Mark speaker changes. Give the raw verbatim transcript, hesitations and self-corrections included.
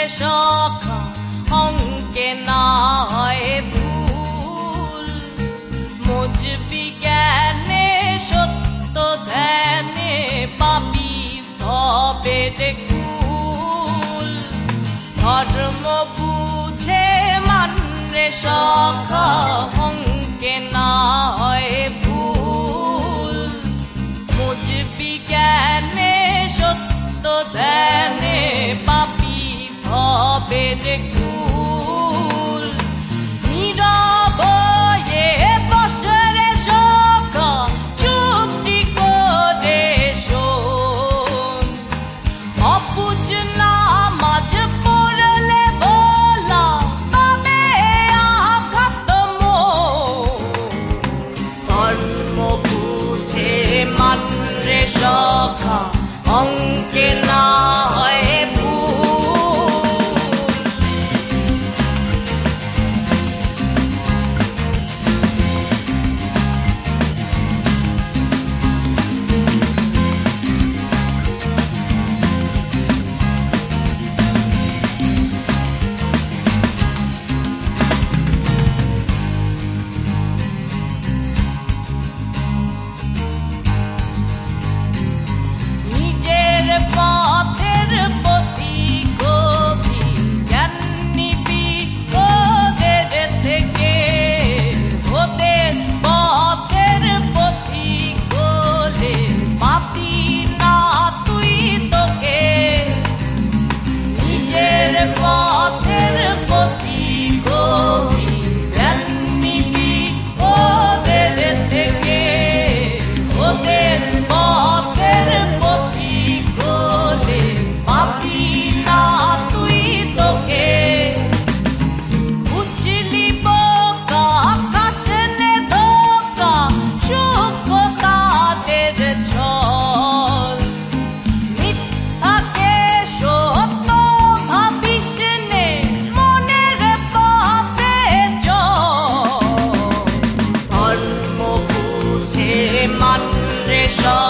Speaker 1: সখা অঙ্কে না হয় ভুল, মজবি জ্ঞানে সত্য ধ্যানে পাপি ভবের কুল। ধর্ম বুঝে মানরে সখা অঙ্কে না হয় ভুল, মজবি জ্ঞানে সত্য ধ্যানে পাপি ভবের কুল। নীরবে বসরে সখা চুপটি করে শোন, অবুঝ নামাজ পড়লে ভোলা পাবে আঘাত মন। ধর্ম বুঝে মানরে সখা অঙ্কে না হয় পথের পথিক গভীর জ্ঞান নিবি ওদের থেকে। ওদের পথের পথিক বলে পাপি না তুই তোকে। নিজের পথের পথিক গভীর জ্ঞান নিবি ওদের থেকে। ওদের পথের পথিক বলে পাপি না তুই তোকে। বুঝলি বোকা কাশনে ধোকা সুখ তাদের ছল। মিথ্যাকে সত্য ভাবিস নে মনের পথে চল। ধর্ম বুঝে মানরে সখা